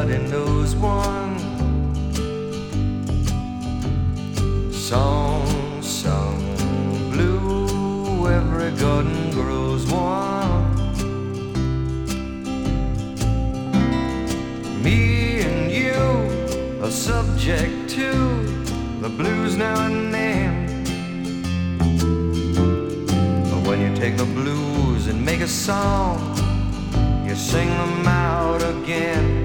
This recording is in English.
everybody knows one song sung blue. Every garden grows one. Me and you are subject to the blues now and then. But when you take the blues and make a song, you sing them out again.